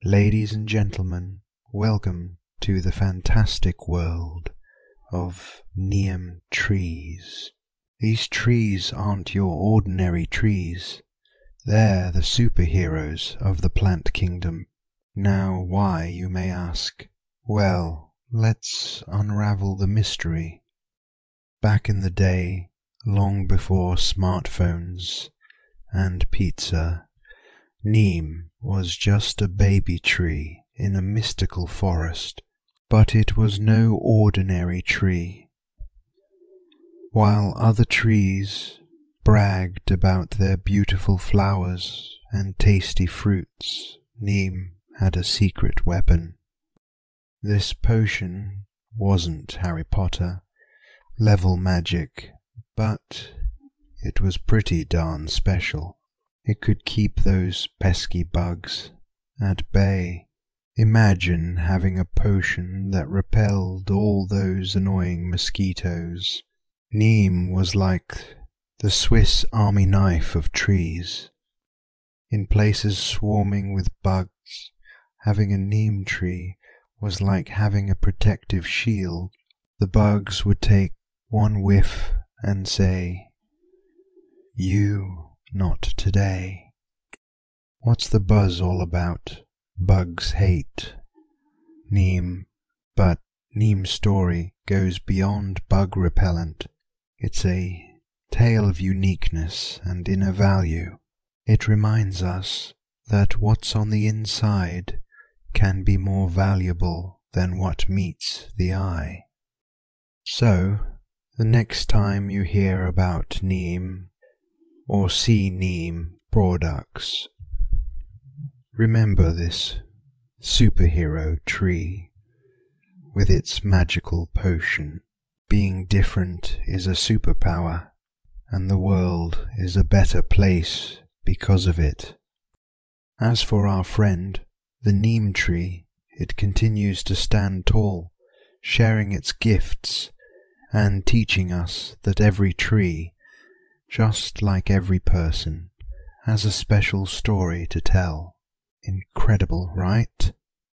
Ladies and gentlemen, welcome to the fantastic world of Neem trees. These trees aren't your ordinary trees. They're the superheroes of the plant kingdom. Now why, you may ask? Well, let's unravel the mystery. Back in the day, long before smartphones and pizza, Neem was just a baby tree in a mystical forest, but it was no ordinary tree. While other trees bragged about their beautiful flowers and tasty fruits, Neem had a secret weapon. This potion wasn't Harry Potter level magic, but it was pretty darn special. It could keep those pesky bugs at bay. Imagine having a potion that repelled all those annoying mosquitoes. Neem was like the Swiss Army knife of trees. In places swarming with bugs, having a neem tree was like having a protective shield. The bugs would take one whiff and say, "You, not today." What's the buzz all about? Bugs hate Neem, but Neem's story goes beyond bug repellent. It's a tale of uniqueness and inner value. It reminds us that what's on the inside can be more valuable than what meets the eye. So, the next time you hear about Neem or see Neem products, remember this superhero tree with its magical potion. Being different is a superpower, and the world is a better place because of it. As for our friend, the neem tree, it continues to stand tall, sharing its gifts and teaching us that every tree, just like every person, has a special story to tell. Incredible, right?